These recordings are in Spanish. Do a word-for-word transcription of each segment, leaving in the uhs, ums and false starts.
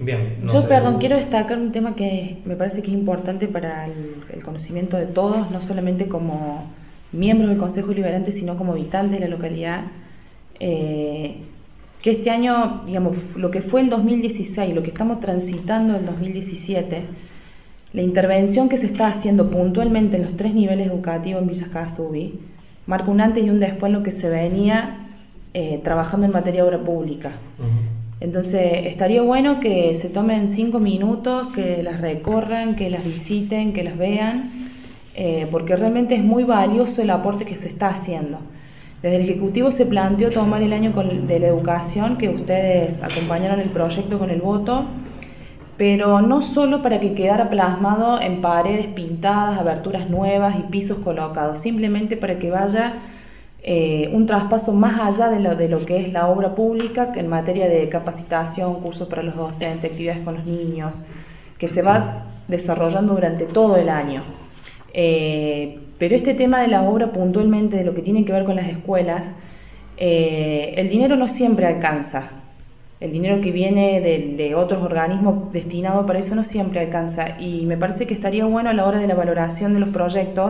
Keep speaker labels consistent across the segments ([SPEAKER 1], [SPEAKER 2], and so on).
[SPEAKER 1] Bien. No
[SPEAKER 2] Yo,
[SPEAKER 1] sé.
[SPEAKER 2] perdón, quiero destacar un tema que me parece que es importante para el, el conocimiento de todos, no solamente como miembros del Consejo Deliberante, sino como habitantes de la localidad. Eh, que este año, digamos, lo que fue el dos mil dieciséis, lo que estamos transitando el dos mil diecisiete, la intervención que se está haciendo puntualmente en los tres niveles educativos en Villa Casubi marca un antes y un después en lo que se venía eh, trabajando en materia de obra pública.
[SPEAKER 1] Uh-huh.
[SPEAKER 2] Entonces, estaría bueno que se tomen cinco minutos, que las recorran, que las visiten, que las vean, eh, porque realmente es muy valioso el aporte que se está haciendo. Desde el Ejecutivo se planteó tomar el año con, de la educación, que ustedes acompañaron el proyecto con el voto, pero no solo para que quedara plasmado en paredes pintadas, aberturas nuevas y pisos colocados, simplemente para que vaya eh, un traspaso más allá de lo, de lo que es la obra pública, que en materia de capacitación, cursos para los docentes, actividades con los niños, que se va desarrollando durante todo el año. Eh, pero este tema de la obra puntualmente, de lo que tiene que ver con las escuelas, eh, el dinero no siempre alcanza. El dinero que viene de, de otros organismos destinado para eso no siempre alcanza, y me parece que estaría bueno a la hora de la valoración de los proyectos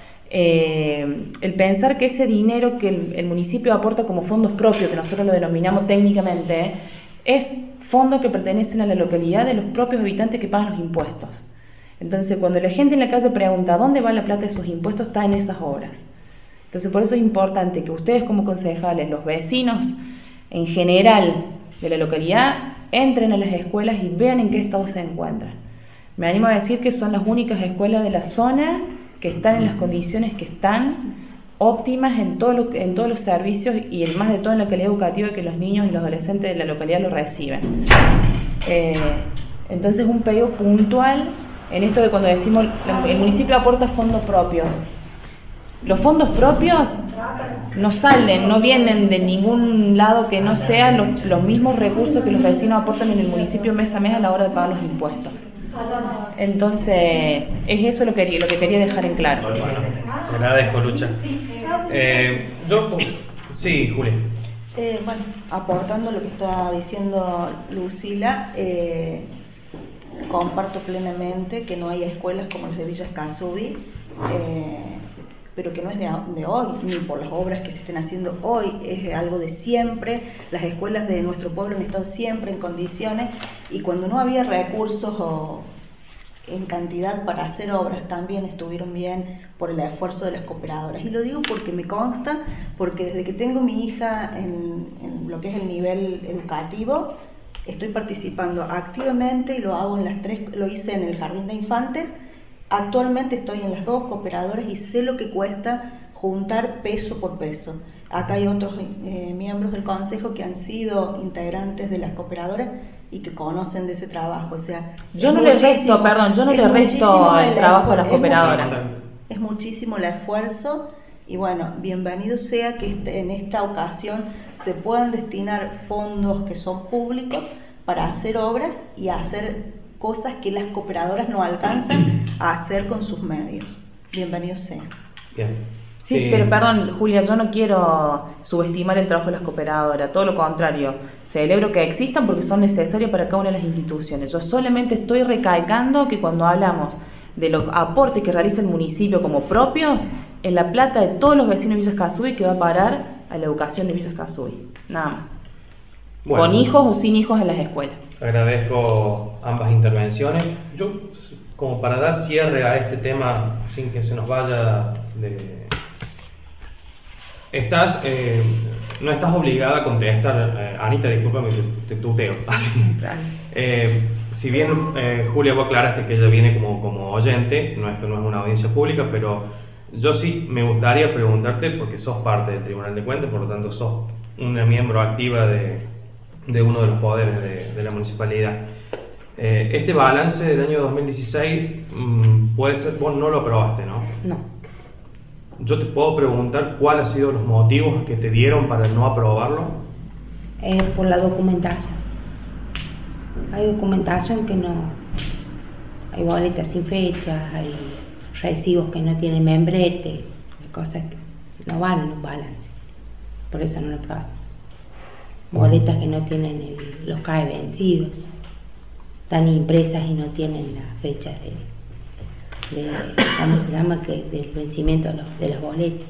[SPEAKER 2] eh, el pensar que ese dinero que el, el municipio aporta como fondos propios, que nosotros lo denominamos técnicamente, es fondos que pertenecen a la localidad de los propios habitantes que pagan los impuestos. Entonces, cuando la gente en la calle pregunta ¿dónde va la plata de sus impuestos?, está en esas obras. Entonces, por eso es importante que ustedes como concejales, los vecinos en general de la localidad, entren a las escuelas y vean en qué estado se encuentran. Me animo a decir que son las únicas escuelas de la zona que están en las condiciones que están, óptimas en, todo lo, en todos los servicios, y el más de todo en la calidad educativa que los niños y los adolescentes de la localidad lo reciben. Eh, entonces, un pedido puntual en esto de cuando decimos el municipio aporta fondos propios. Los fondos propios no salen, no vienen de ningún lado que no sean los, los mismos recursos que los vecinos aportan en el municipio mes a mes a la hora de pagar los impuestos. Entonces, es eso lo que, lo que quería dejar en claro.
[SPEAKER 1] Bueno, te agradezco, Lucha. Eh, yo, sí, Julia.
[SPEAKER 3] Eh, bueno, aportando lo que está diciendo Lucila, eh, comparto plenamente que no hay escuelas como las de Villa Casubi, eh, pero que no es de, de hoy, ni por las obras que se estén haciendo hoy, es algo de siempre. Las escuelas de nuestro pueblo han estado siempre en condiciones, y cuando no había recursos o en cantidad para hacer obras, también estuvieron bien por el esfuerzo de las cooperadoras. Y lo digo porque me consta, porque desde que tengo mi hija en, en lo que es el nivel educativo, estoy participando activamente, y lo hago en las tres, lo hice en el jardín de infantes. Actualmente estoy en las dos cooperadoras y sé lo que cuesta juntar peso por peso. Acá hay otros eh, miembros del consejo que han sido integrantes de las cooperadoras y que conocen de ese trabajo. O sea,
[SPEAKER 2] yo no le resto, perdón, yo no le resto el trabajo a las cooperadoras.
[SPEAKER 3] Es muchísimo, es muchísimo el esfuerzo, y bueno, bienvenido sea que este, en esta ocasión se puedan destinar fondos que son públicos para hacer obras y hacer cosas que las cooperadoras no alcanzan a hacer con sus medios. Bienvenido sea.
[SPEAKER 1] Bien.
[SPEAKER 2] Sí, sí, pero perdón, Julia, yo no quiero subestimar el trabajo de las cooperadoras, todo lo contrario. Celebro que existan porque son necesarias para cada una de las instituciones. Yo solamente estoy recalcando que cuando hablamos de los aportes que realiza el municipio como propios, en la plata de todos los vecinos de Villa Casubi que va a parar a la educación de Villa Casubi, nada más. Bueno, con hijos o sin hijos en las escuelas.
[SPEAKER 1] Agradezco ambas intervenciones. Yo, como para dar cierre a este tema, sin que se nos vaya de... Estás, eh, no estás obligada a contestar, eh, Anita, discúlpame, te, te tuteo. Así. Eh, si bien, eh, Julia, vos aclaraste que ella viene como, como oyente, no, esto no es una audiencia pública, pero yo sí me gustaría preguntarte, porque sos parte del Tribunal de Cuentas, por lo tanto sos una miembro activa de, de uno de los poderes de, de la municipalidad. Eh, este balance del año dos mil dieciséis, mmm, puede ser, vos no lo aprobaste, ¿no?
[SPEAKER 2] No.
[SPEAKER 1] Yo te puedo preguntar cuáles han sido los motivos que te dieron para no aprobarlo.
[SPEAKER 4] Eh, por la documentación. Hay documentación que no... Hay boletas sin fecha, hay recibos que no tienen membrete, hay cosas que no van en un balance. Por eso no lo aprobamos. Boletas que no tienen el, los C A E vencidos. están impresas y no tienen la fecha de, de ¿cómo se llama? Que, del vencimiento de, los, de las boletas.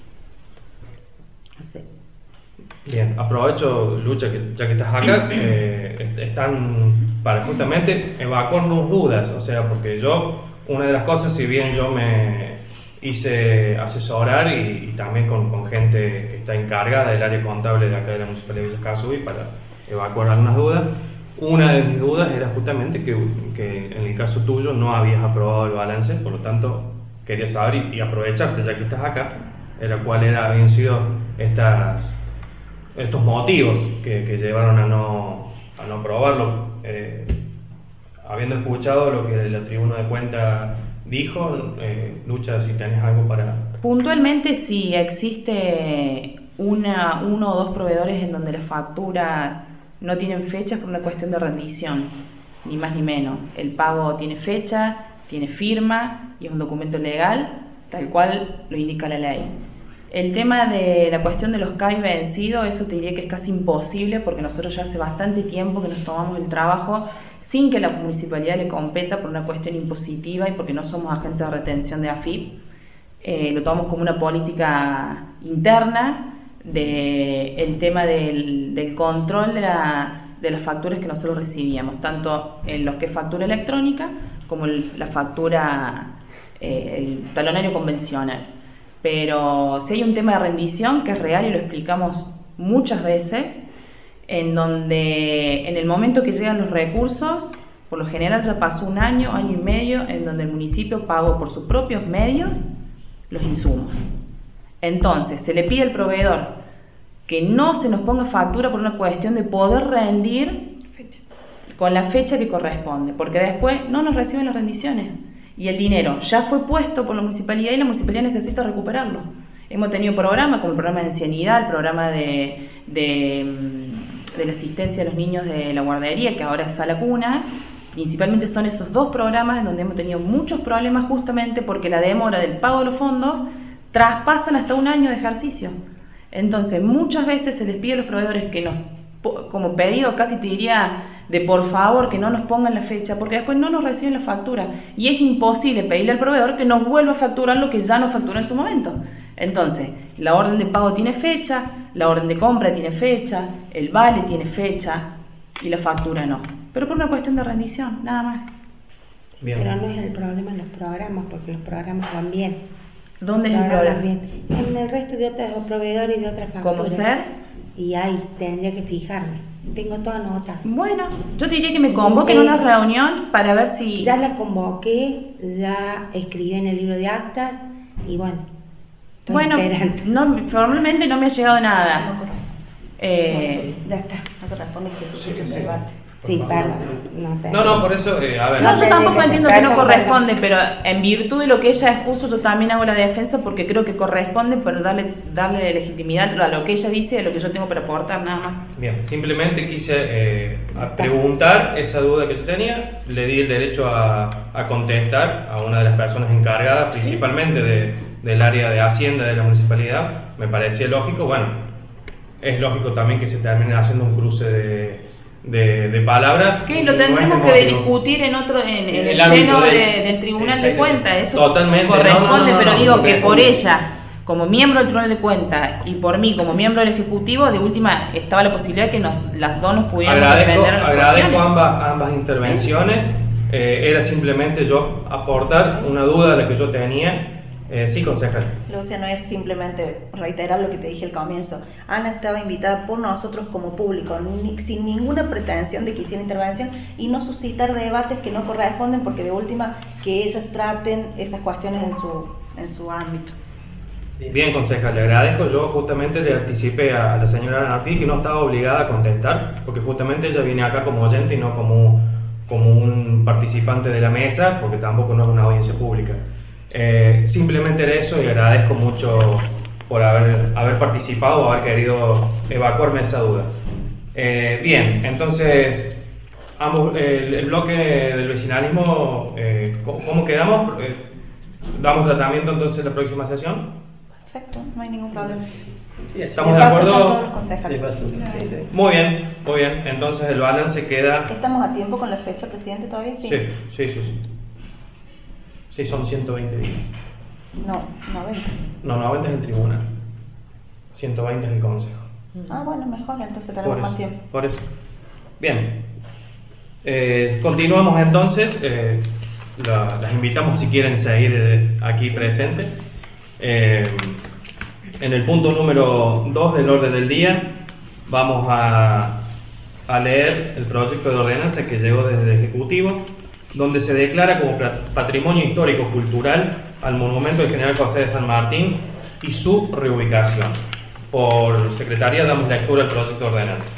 [SPEAKER 4] No sé.
[SPEAKER 1] Bien, aprovecho, Lucha, que ya que estás acá, eh, están para justamente evacuarnos dudas, o sea, porque yo, una de las cosas, si bien yo me hice asesorar y, y también con, con gente que está encargada del área contable de acá de la Municipalidad de Villa Escazú para evacuar algunas dudas, una de mis dudas era justamente que, que en el caso tuyo no habías aprobado el balance, por lo tanto quería saber y, y aprovecharte, ya que estás acá, era cuáles era, habían sido estas, estos motivos que, que llevaron a no, a no aprobarlo. Eh, habiendo escuchado lo que la Tribuna de Cuentas dijo, eh, Lucha, si tenés algo para...
[SPEAKER 2] Puntualmente, si existe una, uno o dos proveedores en donde las facturas no tienen fechas por una cuestión de rendición, ni más ni menos. El pago tiene fecha, tiene firma y es un documento legal, tal cual lo indica la ley. El tema de la cuestión de los C A I vencidos, eso te diría que es casi imposible, porque nosotros ya hace bastante tiempo que nos tomamos el trabajo sin que la municipalidad le competa por una cuestión impositiva y porque no somos agentes de retención de A F I P. Eh, lo tomamos como una política interna de el tema del, del control de las, de las facturas que nosotros recibíamos, tanto en lo que es factura electrónica como el, la factura, eh, el talonario convencional. Pero si hay un tema de rendición que es real y lo explicamos muchas veces, en donde en el momento que llegan los recursos, por lo general ya pasó un año, año y medio, en donde el municipio pagó por sus propios medios los insumos. Entonces, se le pide al proveedor que no se nos ponga factura por una cuestión de poder rendir con la fecha que corresponde, porque después no nos reciben las rendiciones y el dinero ya fue puesto por la municipalidad y la municipalidad necesita recuperarlo. Hemos tenido programas como el programa de ancianidad, el programa de, de, de la asistencia a los niños de la guardería, que ahora es Sala Cuna. Principalmente son esos dos programas en donde hemos tenido muchos problemas justamente porque la demora del pago de los fondos traspasan hasta un año de ejercicio. Entonces muchas veces se les pide a los proveedores que nos, como pedido casi te diría de por favor que no nos pongan la fecha, porque después no nos reciben la factura y es imposible pedirle al proveedor que nos vuelva a facturar lo que ya nos facturó en su momento. Entonces la orden de pago tiene fecha, la orden de compra tiene fecha, el vale tiene fecha y la factura no, pero por una cuestión de rendición, nada más.
[SPEAKER 1] Bien.
[SPEAKER 4] Pero no es el problema en los programas, porque los programas van bien.
[SPEAKER 2] ¿Dónde es el
[SPEAKER 4] Programas
[SPEAKER 2] problema?
[SPEAKER 4] bien. En el resto de otros proveedores y de otras facturas.
[SPEAKER 2] ¿Cómo ser?
[SPEAKER 4] Y ahí tendría que fijarme. Tengo toda nota.
[SPEAKER 2] Bueno, yo diría que me convoquen a una reunión para ver si...
[SPEAKER 4] Ya la convoqué, ya escribí en el libro de actas y bueno, estoy
[SPEAKER 2] Bueno,
[SPEAKER 4] esperando.
[SPEAKER 2] no, formalmente no me ha llegado
[SPEAKER 3] No
[SPEAKER 2] nada.
[SPEAKER 3] corresponde.
[SPEAKER 2] Eh,
[SPEAKER 4] Ya está.
[SPEAKER 3] No corresponde que se suscite un
[SPEAKER 1] Sí, sí.
[SPEAKER 3] debate.
[SPEAKER 4] Sí, perdón. No,
[SPEAKER 1] No, no, por eso, eh, a ver.
[SPEAKER 2] no, yo tampoco
[SPEAKER 4] que
[SPEAKER 2] entiendo
[SPEAKER 4] se
[SPEAKER 2] que no
[SPEAKER 4] perdón,
[SPEAKER 2] corresponde, pero en virtud de lo que ella expuso, yo también hago la defensa porque creo que corresponde para darle, darle legitimidad a lo que ella dice y a lo que yo tengo para aportar, nada más.
[SPEAKER 1] Bien, simplemente quise eh, a preguntar esa duda que yo tenía, le di el derecho a, a contestar a una de las personas encargadas, principalmente de, del área de Hacienda de la municipalidad, me parecía lógico, bueno, es lógico también que se termine haciendo un cruce de, de, de palabras.
[SPEAKER 2] Que lo
[SPEAKER 1] No es
[SPEAKER 2] tendremos
[SPEAKER 1] el
[SPEAKER 2] que
[SPEAKER 1] motivo.
[SPEAKER 2] discutir en otro en, en
[SPEAKER 1] En
[SPEAKER 2] el,
[SPEAKER 1] el ámbito
[SPEAKER 2] seno
[SPEAKER 1] del-
[SPEAKER 2] de- del Tribunal de
[SPEAKER 1] Exacto.
[SPEAKER 2] Cuentas, eso
[SPEAKER 1] Totalmente,
[SPEAKER 2] corresponde,
[SPEAKER 1] no, no, no,
[SPEAKER 2] pero
[SPEAKER 1] no,
[SPEAKER 2] digo
[SPEAKER 1] no,
[SPEAKER 2] que
[SPEAKER 1] no,
[SPEAKER 2] por
[SPEAKER 1] no.
[SPEAKER 2] ella, como miembro del Tribunal de Cuentas y por mí como miembro del Ejecutivo, de última estaba la posibilidad de que nos, las dos nos pudiéramos
[SPEAKER 1] Agradezco,
[SPEAKER 2] defender las
[SPEAKER 1] agradezco
[SPEAKER 2] cuestiones.
[SPEAKER 1] ambas, ambas intervenciones. Eh, era simplemente yo aportar una duda de la que yo tenía. Eh, sí, concejal.
[SPEAKER 3] Lucia, no es simplemente reiterar lo que te dije al comienzo. Ana estaba invitada por nosotros como público, ni- sin ninguna pretensión de que hiciera intervención y no suscitar debates que no corresponden, porque de última que ellos traten esas cuestiones en su, en su ámbito.
[SPEAKER 1] Bien, concejal, le agradezco. Yo justamente le anticipé a la señora Nartí que no estaba obligada a contestar, porque justamente ella viene acá como oyente y no como, como un participante de la mesa, porque tampoco no es una audiencia pública. Eh, simplemente era eso y agradezco mucho por haber, haber participado o haber querido evacuarme esa duda. Eh, bien, entonces, ambos, el, el bloque del vecinalismo, eh, ¿cómo, cómo quedamos? Eh, ¿Damos tratamiento entonces en la próxima sesión?
[SPEAKER 3] Perfecto, no hay ningún problema.
[SPEAKER 5] Sí,
[SPEAKER 1] ¿Estamos de
[SPEAKER 3] De paso están
[SPEAKER 1] acuerdo?
[SPEAKER 3] todos los concejales.
[SPEAKER 5] De paso, sí, sí.
[SPEAKER 1] Muy bien, muy bien. Entonces el balance queda...
[SPEAKER 3] ¿Estamos a tiempo con la fecha, presidente, todavía? Sí.
[SPEAKER 1] Sí, sí, sí. Sí, sí son ciento veinte días.
[SPEAKER 3] No, noventa.
[SPEAKER 1] No, noventa es el tribunal. ciento veinte es el consejo.
[SPEAKER 3] Ah, bueno, mejor, entonces tenemos
[SPEAKER 1] Por
[SPEAKER 3] más
[SPEAKER 1] eso,
[SPEAKER 3] tiempo.
[SPEAKER 1] por eso. Bien. Eh, continuamos entonces. Eh, la- las invitamos si quieren seguir eh, aquí presentes. Eh, en el punto número dos del orden del día vamos a, a leer el proyecto de ordenanza que llegó desde el Ejecutivo, donde se declara como pla- patrimonio histórico cultural al monumento del General José de San Martín y su reubicación. Por secretaría damos lectura al proyecto de ordenanza.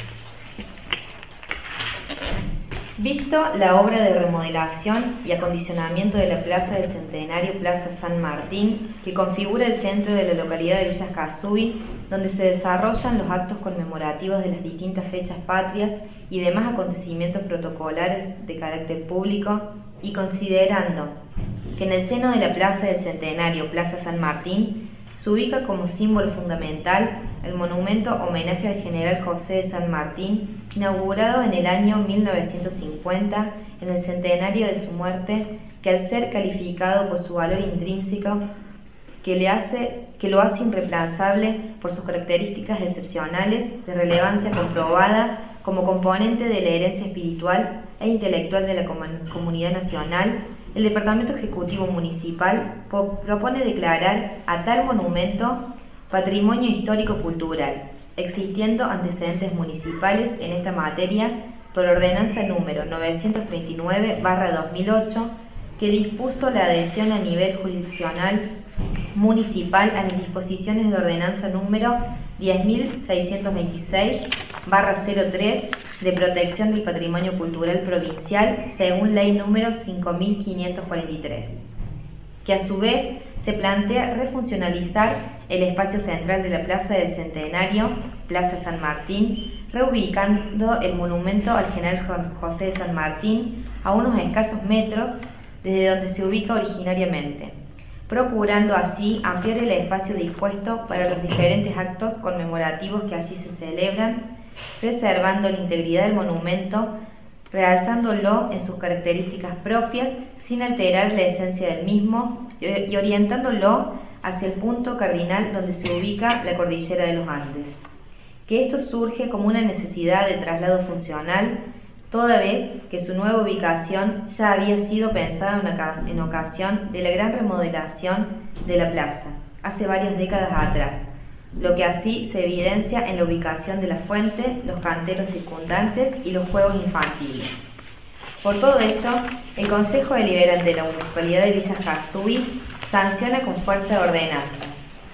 [SPEAKER 6] Visto la obra de remodelación y acondicionamiento de la Plaza del Centenario, Plaza San Martín, que configura el centro de la localidad de Villa Casubi, donde se desarrollan los actos conmemorativos de las distintas fechas patrias y demás acontecimientos protocolares de carácter público, y considerando que en el seno de la Plaza del Centenario, Plaza San Martín, se ubica como símbolo fundamental el monumento homenaje al general José de San Martín, inaugurado en el año mil novecientos cincuenta, en el centenario de su muerte, que al ser calificado por su valor intrínseco, que, le hace, que lo hace irreemplazable por sus características excepcionales, de relevancia comprobada como componente de la herencia espiritual e intelectual de la comun- comunidad nacional, el Departamento Ejecutivo Municipal po- propone declarar a tal monumento Patrimonio Histórico-Cultural, existiendo antecedentes municipales en esta materia por ordenanza número novecientos treinta y nueve barra dos mil ocho, que dispuso la adhesión a nivel jurisdiccional municipal a las disposiciones de ordenanza número diez mil seiscientos veintiséis barra cero tres de protección del patrimonio cultural provincial según ley número cinco mil quinientos cuarenta y tres, que a su vez se plantea refuncionalizar el espacio central de la Plaza del Centenario, Plaza San Martín, reubicando el monumento al general José de San Martín a unos escasos metros desde donde se ubica originariamente, procurando así ampliar el espacio dispuesto para los diferentes actos conmemorativos que allí se celebran, preservando la integridad del monumento, realzándolo en sus características propias sin alterar la esencia del mismo y orientándolo hacia el punto cardinal donde se ubica la cordillera de los Andes. Que esto surge como una necesidad de traslado funcional, toda vez que su nueva ubicación ya había sido pensada en, oca- en ocasión de la gran remodelación de la plaza, hace varias décadas atrás, lo que así se evidencia en la ubicación de la fuente, los canteros circundantes y los juegos infantiles. Por todo ello, el Consejo Deliberante de la Municipalidad de Villa Casubi sanciona con fuerza de ordenanza.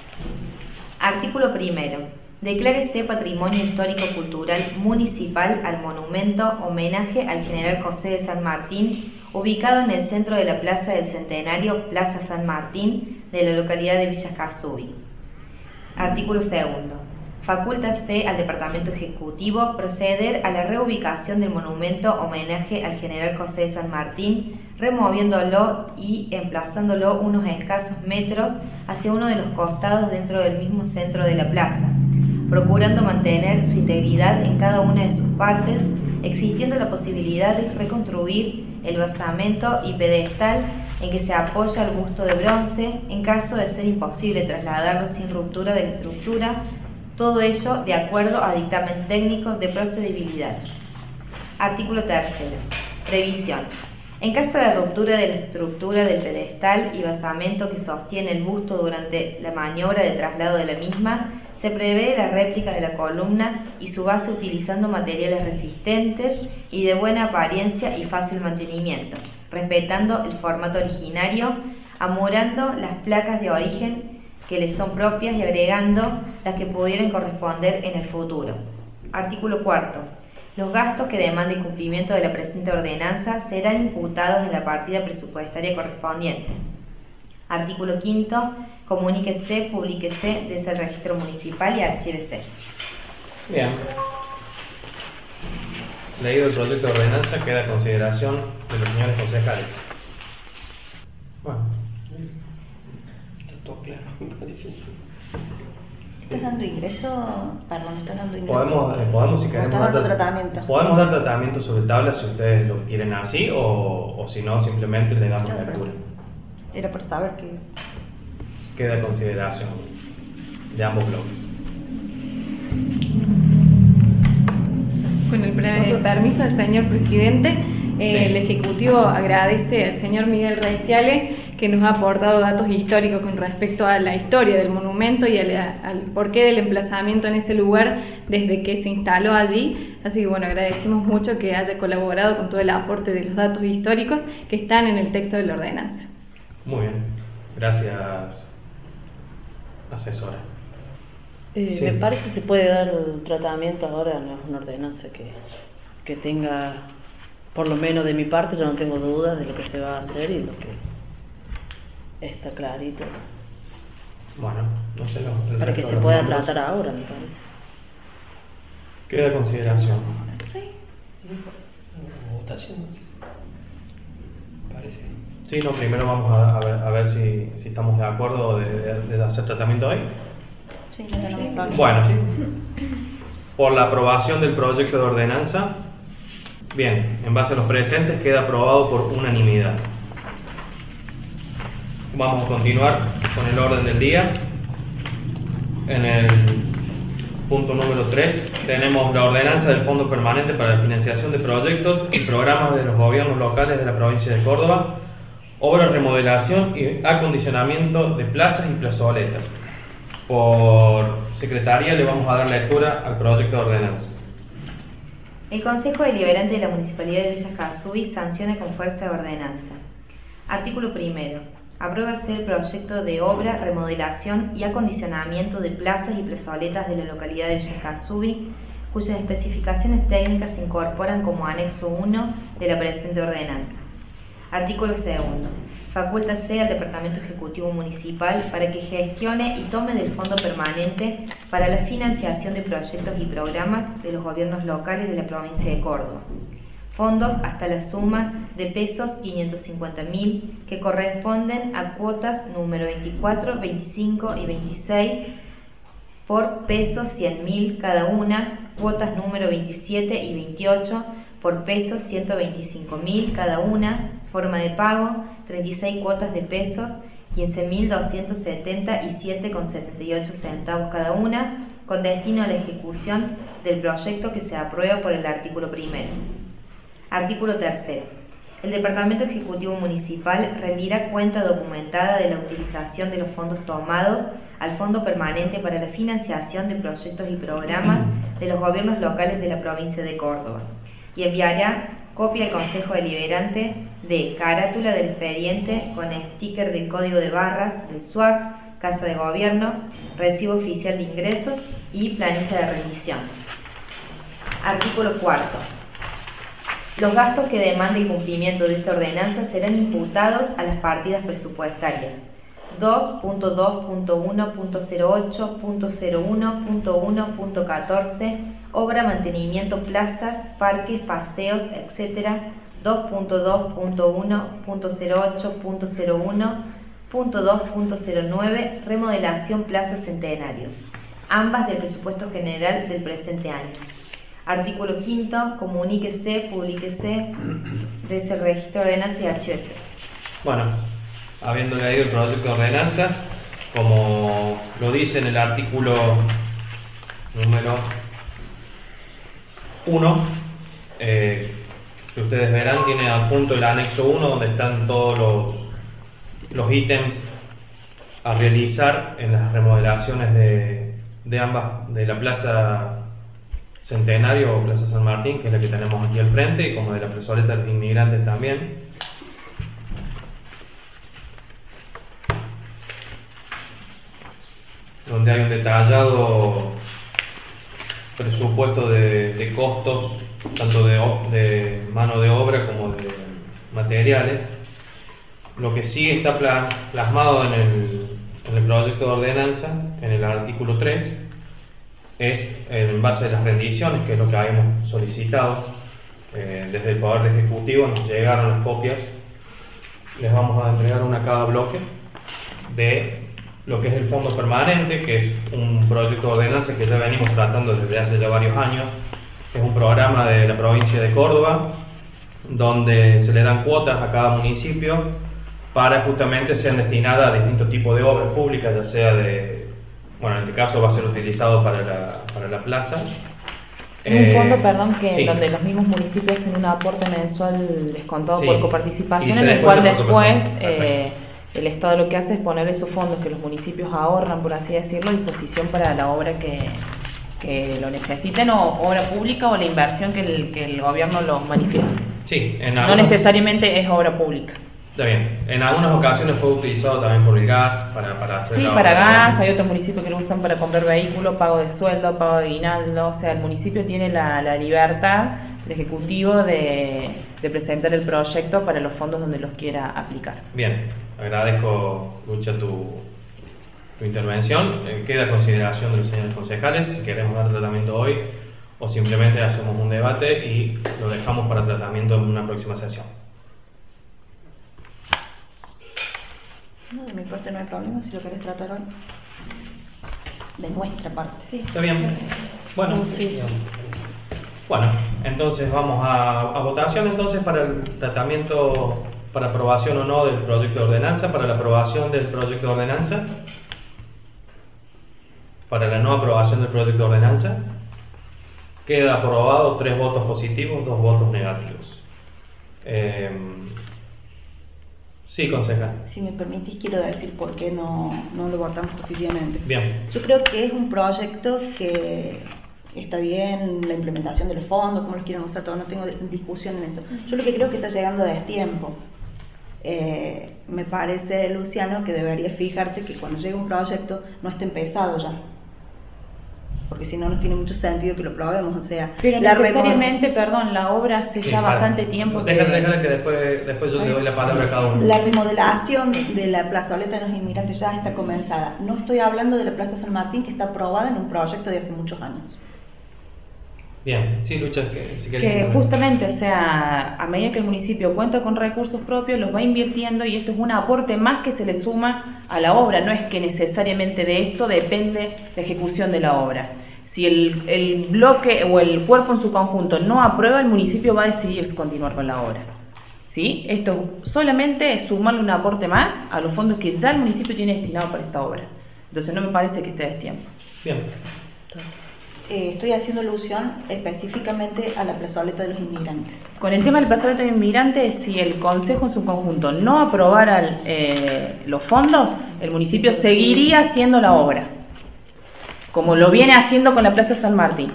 [SPEAKER 6] Artículo primero. Declárese Patrimonio Histórico-Cultural Municipal al monumento homenaje al general José de San Martín, ubicado en el centro de la Plaza del Centenario, Plaza San Martín, de la localidad de Villa Casubi. Artículo segundo. Facúltase al Departamento Ejecutivo proceder a la reubicación del monumento homenaje al general José de San Martín, removiéndolo y emplazándolo unos escasos metros hacia uno de los costados dentro del mismo centro de la plaza, procurando mantener su integridad en cada una de sus partes, existiendo la posibilidad de reconstruir el basamento y pedestal en que se apoya el busto de bronce, en caso de ser imposible trasladarlo sin ruptura de la estructura, todo ello de acuerdo a dictamen técnico de procedibilidad. Artículo tercero. Previsión. En caso de ruptura de la estructura del pedestal y basamento que sostiene el busto durante la maniobra de traslado de la misma, se prevé la réplica de la columna y su base utilizando materiales resistentes y de buena apariencia y fácil mantenimiento, respetando el formato originario, amurando las placas de origen que les son propias y agregando las que pudieran corresponder en el futuro. Artículo cuarto. Los gastos que demande el cumplimiento de la presente ordenanza serán imputados en la partida presupuestaria correspondiente. Artículo quinto. Comuníquese, publíquese desde el registro municipal y archívese.
[SPEAKER 1] Bien. Leído el proyecto de ordenanza, queda a consideración de los señores concejales. Bueno.
[SPEAKER 5] Está todo claro, me parece.
[SPEAKER 3] ¿Estás dando ingreso? Perdón, ¿estás dando ingreso?
[SPEAKER 1] Podemos, eh, podemos si
[SPEAKER 3] ¿O
[SPEAKER 1] queremos
[SPEAKER 3] estás dando
[SPEAKER 1] dar,
[SPEAKER 3] tratamiento?
[SPEAKER 1] podemos dar tratamiento sobre tabla si ustedes lo quieren así o, o si no, simplemente le damos
[SPEAKER 3] Claro,
[SPEAKER 1] lectura.
[SPEAKER 3] Era para saber que...
[SPEAKER 1] Queda a consideración de ambos bloques.
[SPEAKER 5] Con el pre- permiso del señor presidente, eh,
[SPEAKER 1] Sí.
[SPEAKER 5] el Ejecutivo agradece al señor Miguel Reiciale que nos ha aportado datos históricos con respecto a la historia del monumento y a la- al porqué del emplazamiento en ese lugar desde que se instaló allí. Así que bueno, agradecemos mucho que haya colaborado con todo el aporte de los datos históricos que están en el texto de la ordenanza.
[SPEAKER 1] Muy bien, gracias, asesora.
[SPEAKER 7] Eh,
[SPEAKER 1] Sí.
[SPEAKER 7] Me parece que se puede dar el tratamiento ahora, no es una ordenanza que, que tenga, por lo menos de mi parte, yo no tengo dudas de lo que se va a hacer y lo que está clarito,
[SPEAKER 1] Bueno, no sé, lo, el
[SPEAKER 7] para que
[SPEAKER 1] resto
[SPEAKER 7] se
[SPEAKER 1] de los
[SPEAKER 7] pueda
[SPEAKER 1] miembros.
[SPEAKER 7] tratar ahora, me parece.
[SPEAKER 1] Queda a consideración.
[SPEAKER 8] Votación. Parece.
[SPEAKER 1] Sí, no, primero vamos a, a ver, a ver si, si estamos de acuerdo de, de- de hacer tratamiento hoy.
[SPEAKER 3] Sí, no tenemos problema.
[SPEAKER 1] Bueno, por la aprobación del proyecto de ordenanza, bien, en base a los presentes queda aprobado por unanimidad. Vamos a continuar con el orden del día. En el punto número tres tenemos la ordenanza del Fondo Permanente para la Financiación de Proyectos y Programas de los Gobiernos Locales de la Provincia de Córdoba, obra, remodelación y acondicionamiento de plazas y plazoletas. Por secretaría le vamos a dar lectura al proyecto de ordenanza.
[SPEAKER 6] El Consejo Deliberante de la Municipalidad de Villa Casubi sanciona con fuerza de ordenanza. Artículo primero. Apruébase el proyecto de obra, remodelación y acondicionamiento de plazas y plazoletas de la localidad de Villa Casubi, cuyas especificaciones técnicas se incorporan como anexo uno de la presente ordenanza. Artículo segundo. Facúltase al Departamento Ejecutivo Municipal para que gestione y tome del Fondo Permanente para la financiación de proyectos y programas de los gobiernos locales de la provincia de Córdoba. Fondos hasta la suma de pesos quinientos cincuenta mil que corresponden a cuotas número veinticuatro, veinticinco y veintiséis por pesos cien mil cada una, cuotas número veintisiete y veintiocho por pesos ciento veinticinco mil cada una, forma de pago treinta y seis cuotas de pesos quince mil doscientos setenta y siete con setenta y ocho centavos cada una, con destino a la ejecución del proyecto que se aprueba por el artículo primero. Artículo tercero. El Departamento Ejecutivo Municipal rendirá cuenta documentada de la utilización de los fondos tomados al Fondo Permanente para la Financiación de Proyectos y Programas de los Gobiernos Locales de la Provincia de Córdoba y enviará copia al Consejo Deliberante de carátula del expediente con sticker del código de barras del S U A C, Casa de Gobierno, recibo oficial de ingresos y planilla de remisión. Artículo cuarto. Los gastos que demande el cumplimiento de esta ordenanza serán imputados a las partidas presupuestarias dos punto dos punto uno punto cero ocho punto cero uno punto uno punto catorce, obra, mantenimiento, plazas, parques, paseos, etcétera, dos punto dos punto uno punto cero ocho punto cero uno punto dos punto cero nueve, remodelación Plaza Centenario, ambas del presupuesto general del presente año. Artículo quinto. Comuníquese, publíquese desde el registro de ordenanza y archívese.
[SPEAKER 1] Bueno, habiendo leído el proyecto de ordenanza, como lo dice en el artículo número uno, eh, si ustedes verán, tiene adjunto el anexo uno donde están todos los, los ítems a realizar en las remodelaciones de, de ambas, de la Plaza Centenario o Plaza San Martín, que es la que tenemos aquí al frente, y como de la plazoleta de los inmigrantes también. Donde hay un detallado presupuesto de, de costos, tanto de, de mano de obra como de materiales. Lo que sí está plasmado en el, en el proyecto de ordenanza, en el artículo tres, es en base a las rendiciones, que es lo que habíamos solicitado eh, desde el Poder Ejecutivo. Nos llegaron las copias, les vamos a entregar una a cada bloque de lo que es el fondo permanente, que es un proyecto de ordenanza que ya venimos tratando desde hace ya varios años. Es un programa de la provincia de Córdoba, donde se le dan cuotas a cada municipio para justamente sean destinadas a distintos tipos de obras públicas, ya sea de, bueno, en este caso va a ser utilizado para la, para la plaza.
[SPEAKER 2] Es un
[SPEAKER 1] Eh,
[SPEAKER 2] fondo, perdón, que
[SPEAKER 1] sí.
[SPEAKER 2] donde los mismos municipios hacen un aporte mensual descontado
[SPEAKER 1] Sí.
[SPEAKER 2] por coparticipación,
[SPEAKER 1] Y se
[SPEAKER 2] en el cual
[SPEAKER 1] descuenta por
[SPEAKER 2] después
[SPEAKER 1] coparticipación.
[SPEAKER 2] eh, el Estado lo que hace es poner esos fondos que los municipios ahorran, por así decirlo, a disposición para la obra que, que lo necesiten, o obra pública o la inversión que el, que el gobierno lo manifiesta.
[SPEAKER 1] Sí, en
[SPEAKER 2] No
[SPEAKER 1] algunos-
[SPEAKER 2] necesariamente es obra pública.
[SPEAKER 1] Está bien. En algunas ocasiones fue utilizado también por el gas para, para hacer
[SPEAKER 2] Sí,
[SPEAKER 1] la
[SPEAKER 2] para
[SPEAKER 1] obra.
[SPEAKER 2] gas, hay otros municipios que lo usan para comprar vehículos, pago de sueldo, pago de aguinaldo, o sea, el municipio tiene la, la libertad, el Ejecutivo, de, de presentar el proyecto para los fondos donde los quiera aplicar.
[SPEAKER 1] Bien, agradezco, Lucha, tu, tu intervención. Eh, queda a consideración de los señores concejales si queremos dar tratamiento hoy o simplemente hacemos un debate y lo dejamos para tratamiento en una próxima sesión.
[SPEAKER 3] No, de mi parte no hay problema si lo querés tratar hoy. De nuestra parte. Sí.
[SPEAKER 1] ¿Está bien? Bueno, bueno, entonces vamos a, a votación entonces para el tratamiento, para aprobación o no del proyecto de ordenanza, para la aprobación del proyecto de ordenanza, para la no aprobación del proyecto de ordenanza. Queda aprobado tres votos positivos, dos votos negativos. Eh, sí, concejal.
[SPEAKER 3] Si me permitís, quiero decir por qué no, no lo votamos positivamente.
[SPEAKER 1] Bien.
[SPEAKER 3] Yo creo que es un proyecto que está bien, la implementación de los fondos, cómo los quieren usar, todo, no tengo discusión en eso. Yo lo que creo que está llegando a destiempo. Eh, me parece, Luciano, que deberías fijarte que cuando llegue un proyecto no esté empezado ya. Porque si no, no tiene mucho sentido que lo probemos, o sea...
[SPEAKER 2] Pero
[SPEAKER 3] la
[SPEAKER 2] necesariamente, perdón, la obra hace
[SPEAKER 1] Sí,
[SPEAKER 2] ya
[SPEAKER 1] para.
[SPEAKER 2] bastante tiempo que...
[SPEAKER 1] Déjale, déjale que después, después yo le doy la palabra a cada uno.
[SPEAKER 3] La remodelación de la plazoleta de los inmigrantes ya está comenzada. No estoy hablando de la Plaza San Martín, que está aprobada en un proyecto de hace muchos años.
[SPEAKER 1] Bien, sí, Lucha, que si querés
[SPEAKER 2] Que
[SPEAKER 1] intervenir.
[SPEAKER 2] justamente, o sea, a medida que el municipio cuenta con recursos propios, los va invirtiendo y esto es un aporte más que se le suma a la obra. No es que necesariamente de esto depende la ejecución de la obra. Si el, el bloque o el cuerpo en su conjunto no aprueba, el municipio va a decidir continuar con la obra. ¿Sí? Esto solamente es sumarle un aporte más a los fondos que ya el municipio tiene destinado para esta obra. Entonces no me parece que esté a destiempo.
[SPEAKER 1] Bien.
[SPEAKER 3] Eh, estoy haciendo alusión específicamente a la plazoleta de los inmigrantes.
[SPEAKER 2] Con el tema del plazoleta de inmigrantes, si el Consejo en su conjunto no aprobara eh, los fondos, el municipio
[SPEAKER 3] Sí,
[SPEAKER 2] seguiría haciendo la obra, como lo viene haciendo con la Plaza San Martín.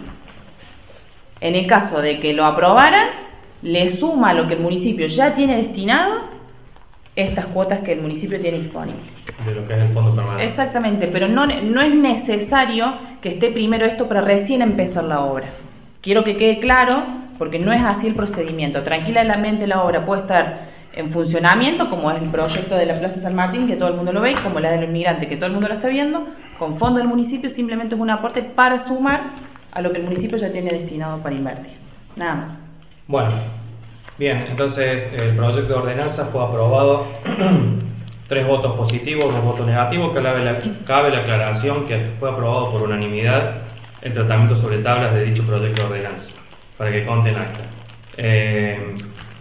[SPEAKER 2] En el caso de que lo aprobaran, le suma a lo que el municipio ya tiene destinado estas cuotas que el municipio tiene disponibles.
[SPEAKER 1] De lo que es el fondo permanente.
[SPEAKER 2] Exactamente, pero no, no es necesario que esté primero esto para recién empezar la obra. Quiero que quede claro, porque no es así el procedimiento. Tranquilamente la obra puede estar en funcionamiento, como es el proyecto de la Plaza San Martín, que todo el mundo lo ve, y como la de los inmigrantes, que todo el mundo lo está viendo, con fondo del municipio, simplemente es un aporte para sumar a lo que el municipio ya tiene destinado para invertir. Nada más.
[SPEAKER 1] Bueno, bien, entonces el proyecto de ordenanza fue aprobado. Tres votos positivos, dos votos negativos. Cabe la, cabe la aclaración que fue aprobado por unanimidad el tratamiento sobre tablas de dicho proyecto de ordenanza, para que conte en acta. Eh,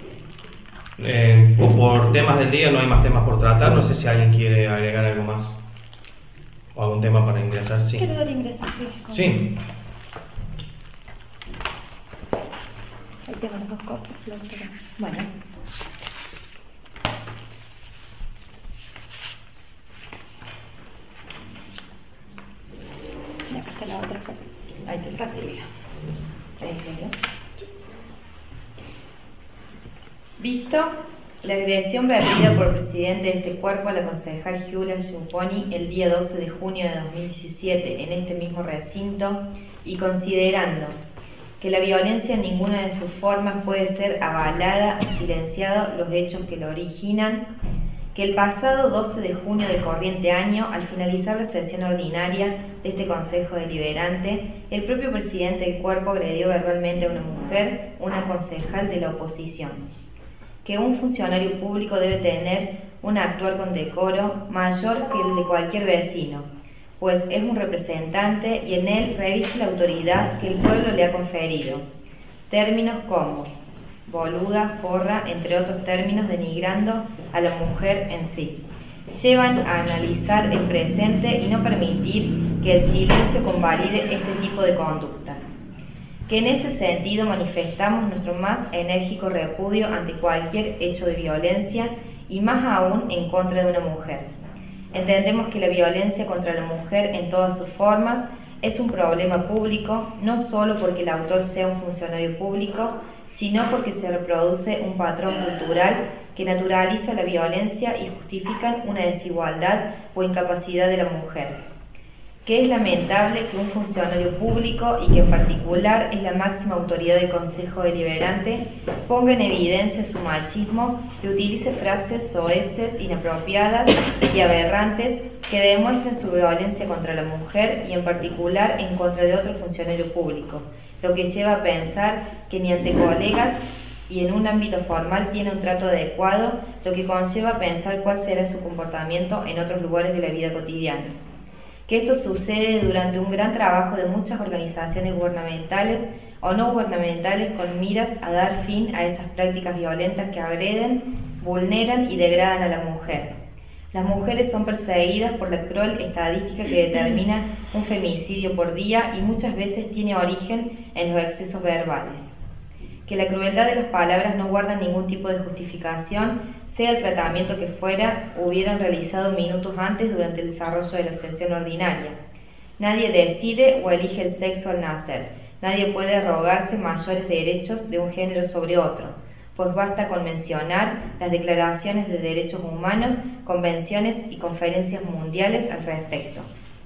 [SPEAKER 1] eh, por, por temas del día no hay más temas por tratar. No sé si alguien quiere agregar algo más o algún tema para ingresar. Sí.
[SPEAKER 3] Quiero dar ingreso, sí.
[SPEAKER 1] Sí.
[SPEAKER 3] Ahí tengo las dos copias. Bueno. Y acá está la otra copia. Ahí te recibida. Ahí está.
[SPEAKER 6] Visto la agresión vertida por el presidente de este cuerpo a la concejal Giulia Giumponi el día doce de junio de dos mil diecisiete en este mismo recinto, y considerando que la violencia en ninguna de sus formas puede ser avalada o silenciado los hechos que lo originan, que el pasado doce de junio del corriente año, al finalizar la sesión ordinaria de este Consejo Deliberante, el propio presidente del cuerpo agredió verbalmente a una mujer, una concejal de la oposición. que un funcionario público debe tener un actuar con decoro mayor que el de cualquier vecino, pues es un representante y en él reviste la autoridad que el pueblo le ha conferido. Términos como boluda, forra, entre otros términos denigrando a la mujer en sí, llevan a analizar el presente y no permitir que el silencio convalide este tipo de conductas. Que en ese sentido manifestamos nuestro más enérgico repudio ante cualquier hecho de violencia y más aún en contra de una mujer. Entendemos que la violencia contra la mujer en todas sus formas es un problema público, no solo porque el autor sea un funcionario público, sino porque se reproduce un patrón cultural que naturaliza la violencia y justifican una desigualdad o incapacidad de la mujer. Que es lamentable que un funcionario público, y que en particular es la máxima autoridad del Consejo Deliberante, ponga en evidencia su machismo y utilice frases soeces, inapropiadas y aberrantes que demuestren su violencia contra la mujer y en particular en contra de otro funcionario público, lo que lleva a pensar que ni ante colegas y en un ámbito formal tiene un trato adecuado, lo que conlleva a pensar cuál será su comportamiento en otros lugares de la vida cotidiana. Que esto sucede durante un gran trabajo de muchas organizaciones gubernamentales o no gubernamentales con miras a dar fin a esas prácticas violentas que agreden, vulneran y degradan a la mujer. Las mujeres son perseguidas por la cruel estadística que determina un femicidio por día y muchas veces tiene origen en los excesos verbales. Que la crueldad de las palabras no guarda ningún tipo de justificación, sea el tratamiento que fuera, hubieran realizado minutos antes durante el desarrollo de la sesión ordinaria. Nadie decide o elige el sexo al nacer. Nadie puede arrogarse mayores derechos de un género sobre otro, pues basta con mencionar las declaraciones de derechos humanos, convenciones y conferencias mundiales al respecto.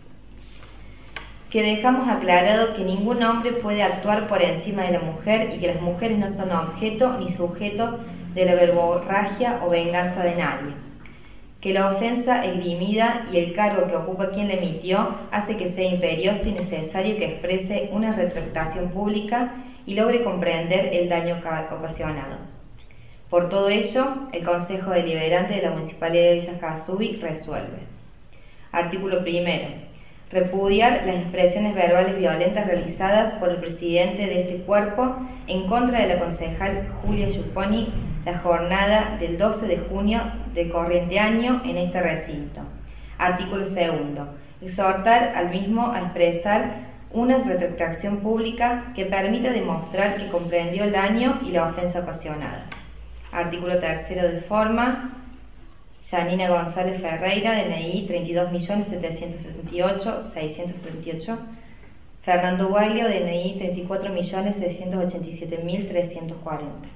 [SPEAKER 6] Que dejamos aclarado que ningún hombre puede actuar por encima de la mujer y que las mujeres no son objeto ni sujetos de la verborragia o venganza de nadie. Que la ofensa esgrimida y el cargo que ocupa quien la emitió hace que sea imperioso y necesario que exprese una retractación pública y logre comprender el daño ocasionado. Por todo ello, el Consejo Deliberante de la Municipalidad de Villa Casubi resuelve. Artículo primero. Repudiar las expresiones verbales violentas realizadas por el presidente de este cuerpo en contra de la concejal Julia Yupponi la jornada del doce de junio del corriente año en este recinto. Artículo segundo. Exhortar al mismo a expresar una retractación pública que permita demostrar que comprendió el daño y la ofensa ocasionada. Artículo tercero de forma. Yanina González Ferreira, D N I treinta y dos millones setecientos setenta y ocho mil seiscientos setenta y ocho. Fernando Guaglio, D N I treinta y cuatro millones seiscientos ochenta y siete mil trescientos cuarenta.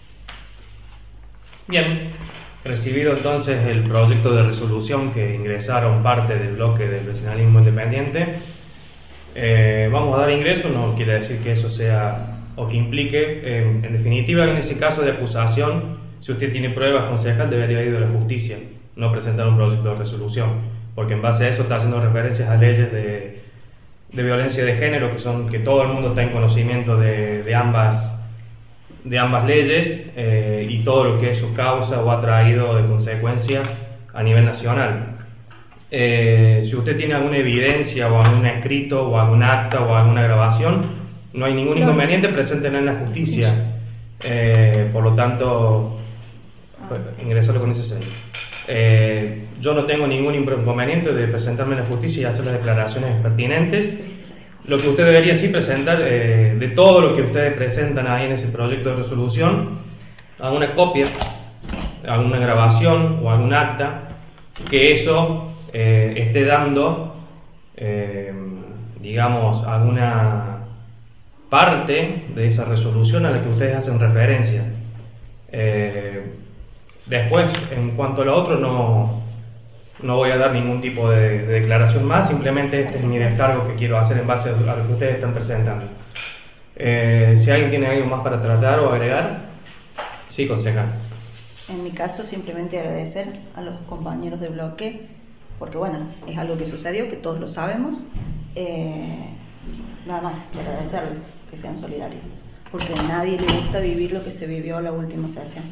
[SPEAKER 1] Bien, recibido entonces el proyecto de resolución que ingresaron parte del bloque del vecinalismo independiente, eh, vamos a dar ingreso. No quiere decir que eso sea o que implique, eh, en definitiva, en ese caso de acusación, si usted tiene pruebas, concejal, debería ir a la justicia, no presentar un proyecto de resolución, porque en base a eso está haciendo referencias a leyes de, de violencia de género, que son que todo el mundo está en conocimiento de, de, ambas, de ambas leyes eh, y todo lo que eso causa o ha traído de consecuencia a nivel nacional. Eh, si usted tiene alguna evidencia o algún escrito o algún acta o alguna grabación, no hay ningún inconveniente, preséntenla en la justicia. Eh, por lo tanto, ingresarlo con ese sello. Eh, yo no tengo ningún inconveniente de presentarme en la justicia y hacer las declaraciones pertinentes. Lo que usted debería sí presentar, eh, de todo lo que ustedes presentan ahí en ese proyecto de resolución, alguna copia, alguna grabación o algún acta, que eso eh, esté dando, eh, digamos, alguna parte de esa resolución a la que ustedes hacen referencia. Eh, después, en cuanto a lo otro, no, no voy a dar ningún tipo de, de declaración más, simplemente este es mi descargo que quiero hacer en base a lo que ustedes están presentando. Eh, si alguien tiene algo más para tratar o agregar, sí, concejal.
[SPEAKER 3] En mi caso, simplemente agradecer a los compañeros de bloque, porque bueno, es algo que sucedió, que todos lo sabemos. Eh, nada más, agradecerles que sean solidarios, porque a nadie le gusta vivir lo que se vivió la última sesión.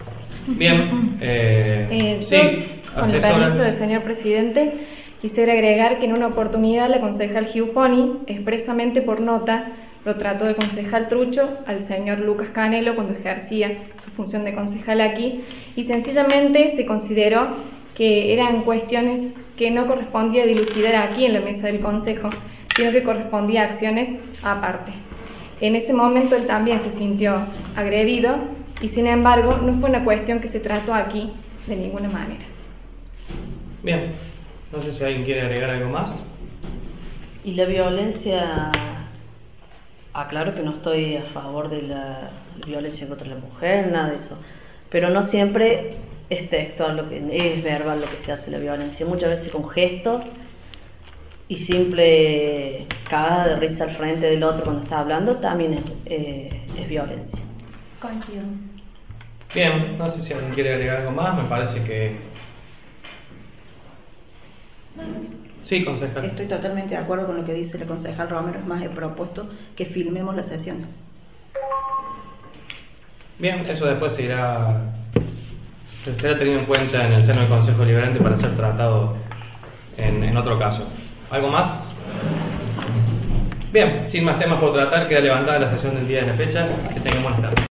[SPEAKER 1] Bien, eh,
[SPEAKER 5] Eh, yo,
[SPEAKER 1] sí,
[SPEAKER 5] con el
[SPEAKER 1] asesora.
[SPEAKER 5] permiso del señor presidente, quisiera agregar que en una oportunidad la concejal Giupponi, expresamente por nota, lo trató de concejal trucho al señor Lucas Canelo cuando ejercía su función de concejal aquí, y sencillamente se consideró que eran cuestiones que no correspondía dilucidar aquí en la mesa del consejo, sino que correspondía a acciones aparte. En ese momento él también se sintió agredido y sin embargo no fue una cuestión que se trató aquí de ninguna manera.
[SPEAKER 1] Bien, no sé si alguien quiere agregar algo más.
[SPEAKER 7] Y la violencia, aclaro que no estoy a favor de la violencia contra la mujer, nada de eso, pero no siempre es textual, lo que, es verbal lo que se hace la violencia, muchas veces con gestos y simple cagada de risa al frente del otro cuando está hablando también es, eh, es violencia.
[SPEAKER 3] Coincido.
[SPEAKER 1] Bien, no sé si alguien quiere agregar algo más, me parece que... Sí, concejal.
[SPEAKER 3] Estoy totalmente de acuerdo con lo que dice la concejal Romero, es más, he propuesto que filmemos la sesión.
[SPEAKER 1] Bien, eso después se irá, será tenido en cuenta en el seno del Consejo Deliberante para ser tratado en, en otro caso. ¿Algo más? Bien, sin más temas por tratar, queda levantada la sesión del día de la fecha. Que tengan buenas tardes.